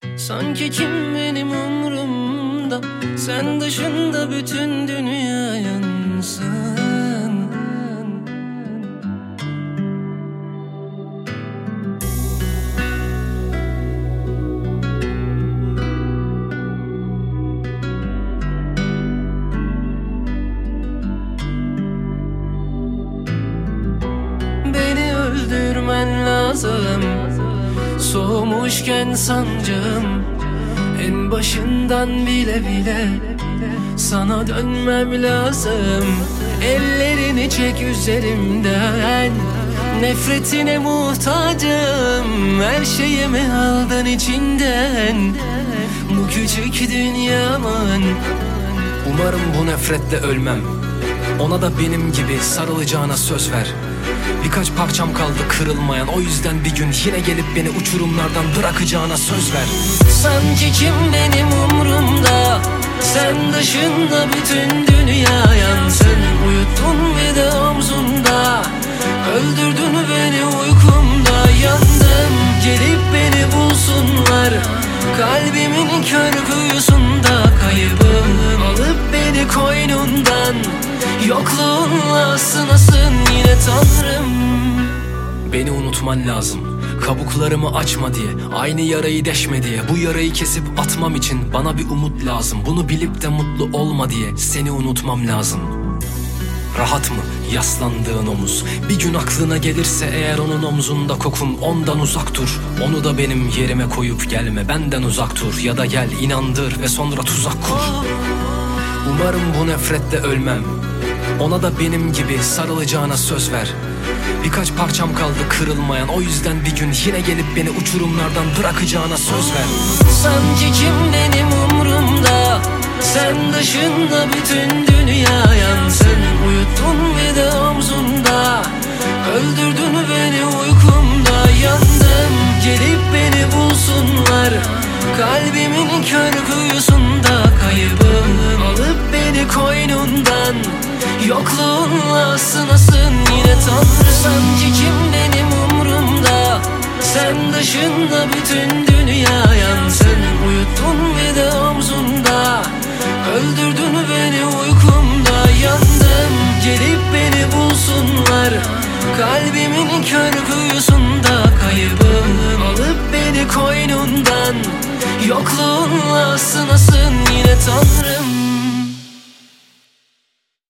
Sanki kim benim umrumda, sen dışında bütün dünya yansın. Beni öldürmen lazım, soğumuşken sancım. En başından bile bile sana dönmem lazım. Ellerini çek üzerimden, nefretine muhtacım. Her şeyimi aldın içinden, bu küçük dünyamın. Umarım bu nefretle ölmem. Ona da benim gibi sarılacağına söz ver. Birkaç parçam kaldı kırılmayan, o yüzden bir gün yine gelip beni uçurumlardan bırakacağına söz ver. Sanki kim benim umrumda, sen dışında bütün dünya yansın. Uyuttun bir de omzumda, öldürdün beni uykumda. Yandım, gelip beni bulsunlar, kalbimin kör kuyusunda kaybım. Alıp beni koynundan, yokluğunla sınasın yine Tanrım. Beni unutman lazım, kabuklarımı açma diye, aynı yarayı deşme diye. Bu yarayı kesip atmam için bana bir umut lazım. Bunu bilip de mutlu olma diye seni unutmam lazım. Rahat mı yaslandığın omuz? Bir gün aklına gelirse eğer onun omzunda kokum, ondan uzak dur. Onu da benim yerime koyup gelme, benden uzak dur. Ya da gel inandır ve sonra tuzak kur. Umarım bu nefretle ölmem. Ona da benim gibi sarılacağına söz ver. Birkaç parçam kaldı kırılmayan, o yüzden bir gün yine gelip beni uçurumlardan bırakacağına söz ver. Sanki kim benim umrumda, sen dışında bütün dünya yansın. Uyuttun bir de omzumda, öldürdün beni uykumda. Yandım, gelip beni bulsunlar, kalbimin kör kuyusunda kaybım. Alıp beni koynundan, yokluğunla sınasın yine Tanrım. Sanki kim benim umrumda, sen dışında bütün dünya yansın. Uyuttun bir de omzumda, öldürdün beni uykumda. Yandım, gelip beni bulsunlar, kalbimin kör kuyusunda kaybım. Alıp beni koynundan, yokluğunla sınasın yine Tanrım.